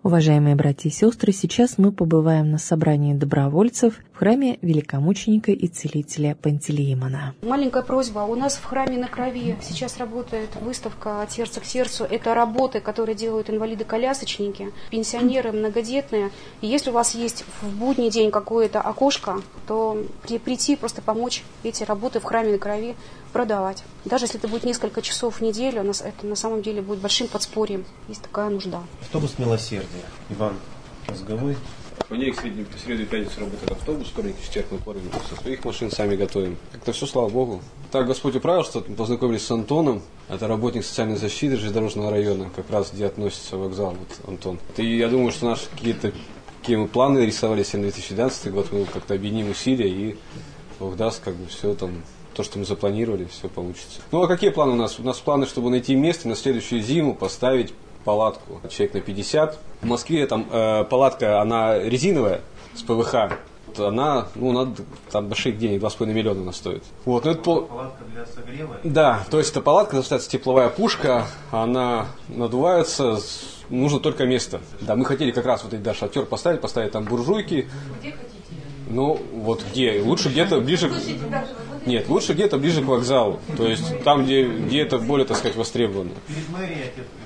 Уважаемые братья и сестры, сейчас мы побываем на собрании добровольцев в храме великомученика и целителя Пантелеимона. Маленькая просьба. У нас в храме на Крови сейчас работает выставка «От сердца к сердцу». Это работы, которые делают инвалиды-колясочники, пенсионеры, многодетные. И если у вас есть в будний день какое-то окошко, то прийти просто помочь эти работы в храме на Крови продавать. Даже если это будет несколько часов в неделю, это на самом деле будет большим подспорьем. Есть такая нужда. Автобус милосердия. Иван Мозговой. В понедельник, среду и пятницу работает автобус, вторник, четверг мы порывим, со своих машин сами готовим. Как-то все, слава Богу. Так Господь управил, что мы познакомились с Антоном. Это работник социальной защиты железнодорожного района, как раз где относится вокзал, вот Антон. И я думаю, что наши какие мы планы рисовали себе на 2012 год, мы как-то объединим усилия и Бог даст, как бы все там, то, что мы запланировали, все получится. Ну а какие планы у нас? У нас планы, чтобы найти место на следующую зиму, поставить палатку, человек на 50. В Москве там палатка, она резиновая, с ПВХ. Она, надо, там больших денег, 2,5 миллиона она стоит. Вот, это палатка для согрева? Да, то есть это палатка, называется тепловая пушка, она надувается, нужно только место. Да, мы хотели как раз вот эти шатер поставить там буржуйки. Где хотите? Ну, вот где? Лучше где-то ближе... Нет, лучше где-то ближе к вокзалу. То есть там, где это более, так сказать, востребовано. Перед мэрией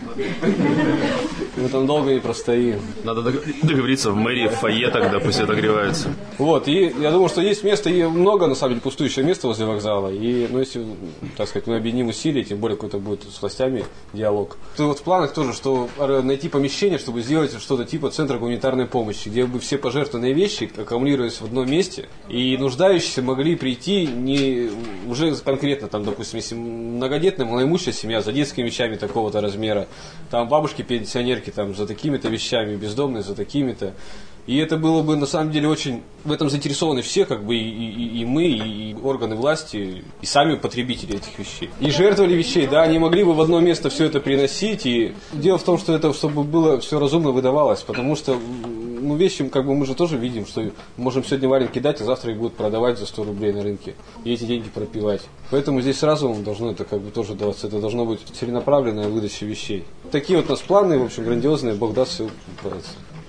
отец. Мы там долго не простоим. Надо договориться в мэрии, в фойе тогда, пусть отогревается. Вот, и я думаю, что есть место, и много, на самом деле, пустующего места возле вокзала. И, если, так сказать, мы объединим усилия, тем более какой-то будет с властями диалог. И вот в планах тоже, что найти помещение, чтобы сделать что-то типа центра гуманитарной помощи, где бы все пожертвованные вещи аккумулировались в одном месте, и нуждающиеся могли прийти не уже конкретно, там, допустим, если многодетная, малоимущая семья за детскими вещами такого-то размера, там бабушки-пенсионерки там, за такими-то вещами, бездомные за такими-то. И это было бы, на самом деле, очень... В этом заинтересованы все, как бы, и мы, и органы власти, и сами потребители этих вещей. И жертвовали вещей, да, они могли бы в одно место все это приносить. И дело в том, что это, чтобы было все разумно выдавалось, потому что, вещи, как бы, мы же тоже видим, что можем сегодня валенки дать, а завтра их будут продавать за 100 рублей на рынке. И эти деньги пропивать. Поэтому здесь сразу должно это, как бы, тоже даваться. Это должно быть целенаправленная выдача вещей. Такие вот у нас планы, в общем, грандиозные, Бог даст, все управится.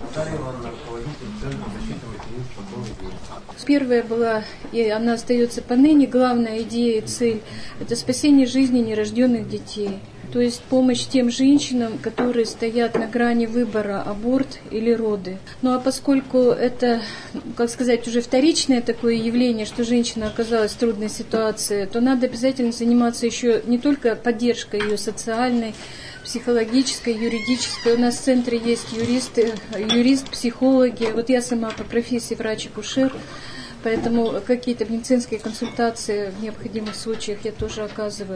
Первая была, и она остается поныне, главная идея и цель – это спасение жизни нерожденных детей. То есть помощь тем женщинам, которые стоят на грани выбора – аборт или роды. Ну а поскольку это, как сказать, уже вторичное такое явление, что женщина оказалась в трудной ситуации, то надо обязательно заниматься еще не только поддержкой ее социальной, психологической, юридической. У нас в центре есть юрист, психологи. Вот я сама по профессии врач-акушер, поэтому какие-то медицинские консультации в необходимых случаях я тоже оказываю.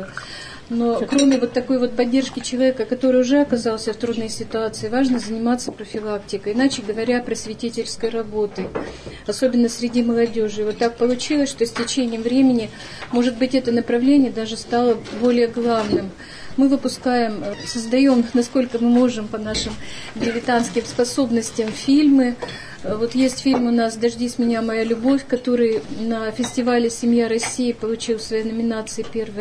Но кроме вот такой вот поддержки человека, который уже оказался в трудной ситуации, важно заниматься профилактикой, иначе говоря, просветительской работой, особенно среди молодежи. Вот так получилось, что с течением времени, может быть, это направление даже стало более главным. Мы выпускаем, создаем, насколько мы можем, по нашим дилетантским способностям, фильмы. Вот есть фильм у нас «Дождись меня, моя любовь», который на фестивале «Семья России» получил в своей номинации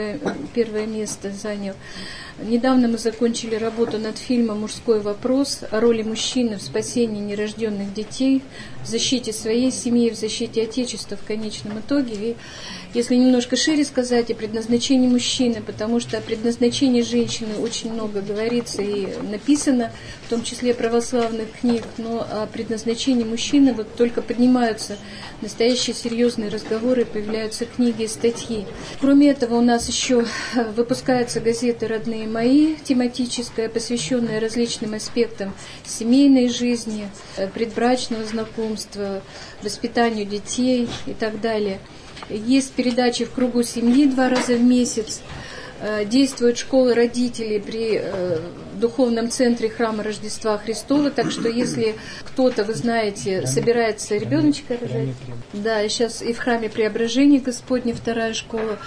первое место, занял. Недавно мы закончили работу над фильмом «Мужской вопрос» о роли мужчины в спасении нерожденных детей, в защите своей семьи, в защите Отечества в конечном итоге. И если немножко шире сказать о предназначении мужчины, потому что о предназначении женщины очень много говорится и написано, в том числе православных книг, но о предназначении мужчины вот только поднимаются настоящие серьезные разговоры, появляются книги и статьи. Кроме этого, у нас еще выпускается газета «Родные мои», тематическая, посвященная различным аспектам семейной жизни, предбрачного знакомства, воспитанию детей и так далее. Есть передачи «В кругу семьи» 2 раза в месяц. Действует школа родителей при духовном центре храма Рождества Христова, так что если кто-то, вы знаете, собирается ребеночка рожать, да, сейчас и в храме Преображения Господня 2-я школа,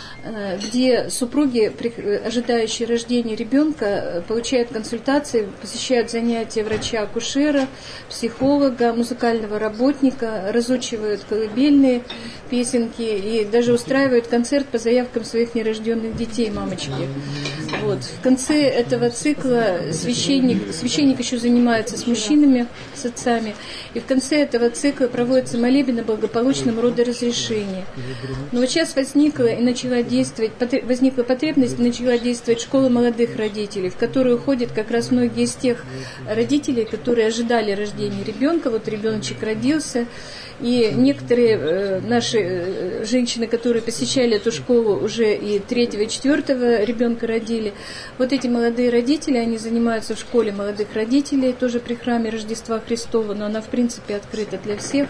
где супруги, ожидающие рождения ребенка, получают консультации, посещают занятия врача-акушера, психолога, музыкального работника, разучивают колыбельные песенки и даже устраивают концерт по заявкам своих нерожденных детей, мамочки. Вот. В конце этого цикла священник еще занимается с мужчинами, с отцами, и в конце этого цикла проводится молебен о благополучном родоразрешении. Но вот сейчас возникла потребность, и начала действовать школа молодых родителей, в которую ходят как раз многие из тех родителей, которые ожидали рождения ребенка. Вот ребеночек родился, и некоторые наши женщины, которые посещали эту школу, уже и 3-го, и 4-го ребенка родили. Вот эти молодые родители, они занимаются в школе молодых родителей, тоже при храме Рождества Христова, но она в принципе открыта для всех,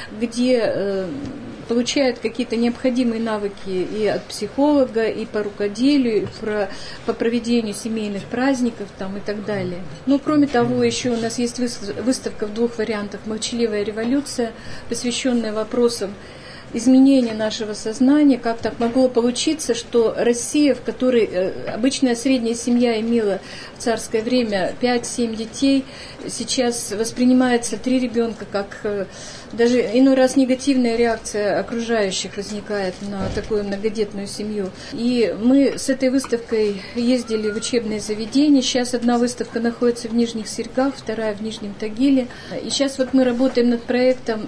где получают какие-то необходимые навыки и от психолога, и по рукоделию, и по проведению семейных праздников там, и так далее. Ну, кроме того, еще у нас есть выставка в 2 вариантах «Молчаливая революция», посвященная вопросам изменения нашего сознания, как так могло получиться, что Россия, в которой обычная средняя семья имела в царское время 5-7 детей, сейчас воспринимается 3 ребенка как даже иной раз негативная реакция окружающих возникает на такую многодетную семью. И мы с этой выставкой ездили в учебные заведения. Сейчас одна выставка находится в Нижних Серегах, вторая в Нижнем Тагиле. И сейчас вот мы работаем над проектом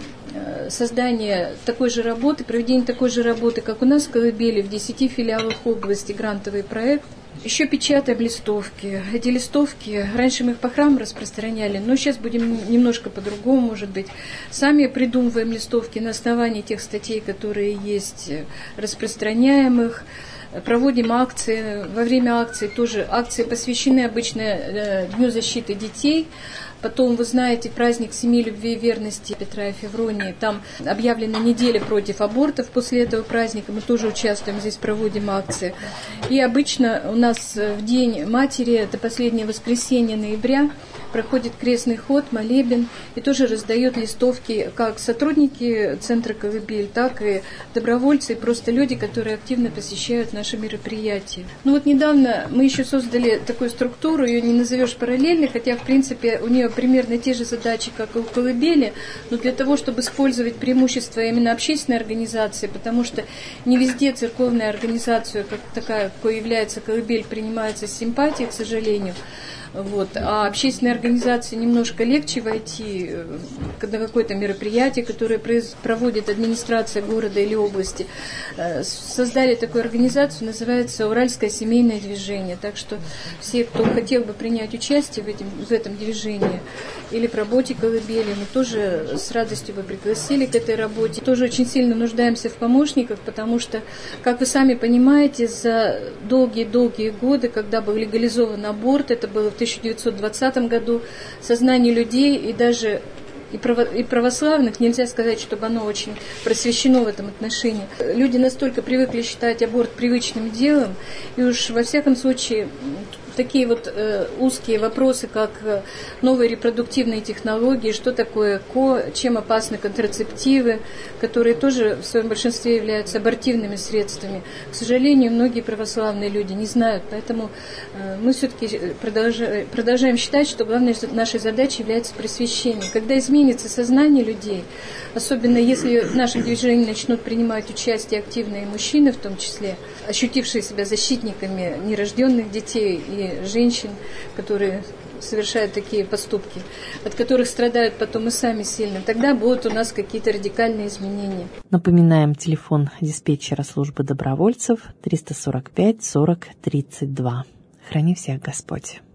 создания такой же работы, проведения такой же работы, как у нас в Колыбели, в 10 филиалах области, грантовый проект. Еще печатаем листовки. Эти листовки, раньше мы их по храму распространяли, но сейчас будем немножко по-другому, может быть. Сами придумываем листовки на основании тех статей, которые есть, распространяем их. Проводим акции. Во время акций тоже акции посвящены обычно Дню защиты детей. Потом, вы знаете, праздник Семьи, любви и верности Петра и Февронии. Там объявлена неделя против абортов. После этого праздника мы тоже участвуем, здесь проводим акции. И обычно у нас в День Матери, это последнее воскресенье ноября, проходит крестный ход, молебен, и тоже раздают листовки как сотрудники Центра «Колыбель», так и добровольцы, и просто люди, которые активно посещают наши мероприятия. Ну вот недавно мы еще создали такую структуру, ее не назовешь параллельной, хотя в принципе у нее примерно те же задачи, как и у «Колыбели», но для того, чтобы использовать преимущества именно общественной организации, потому что не везде церковная организация, как такая, какой является «Колыбель», принимается с симпатией, к сожалению. Вот. А общественной организации немножко легче войти на какое-то мероприятие, которое проводит администрация города или области. Создали такую организацию, называется «Уральское семейное движение». Так что все, кто хотел бы принять участие в этом движении или в работе «Колыбели», мы тоже с радостью бы пригласили к этой работе. Тоже очень сильно нуждаемся в помощниках, потому что, как вы сами понимаете, за долгие-долгие годы, когда был легализован аборт, это было в 1920 году, сознание людей и даже и православных, нельзя сказать, чтобы оно очень просвещено в этом отношении. Люди настолько привыкли считать аборт привычным делом, и уж во всяком случае такие вот узкие вопросы, как новые репродуктивные технологии, что такое ЭКО, чем опасны контрацептивы, которые тоже в своем большинстве являются абортивными средствами. К сожалению, многие православные люди не знают, поэтому мы все-таки продолжаем считать, что главной нашей задачей является просвещение. Когда изменится сознание людей, особенно если в нашем движении начнут принимать участие активные мужчины, в том числе, ощутившие себя защитниками нерожденных детей и женщин, которые совершают такие поступки, от которых страдают потом и сами сильно, тогда будут у нас какие-то радикальные изменения. Напоминаем, телефон диспетчера службы добровольцев 345 40 32. Храни всех Господь.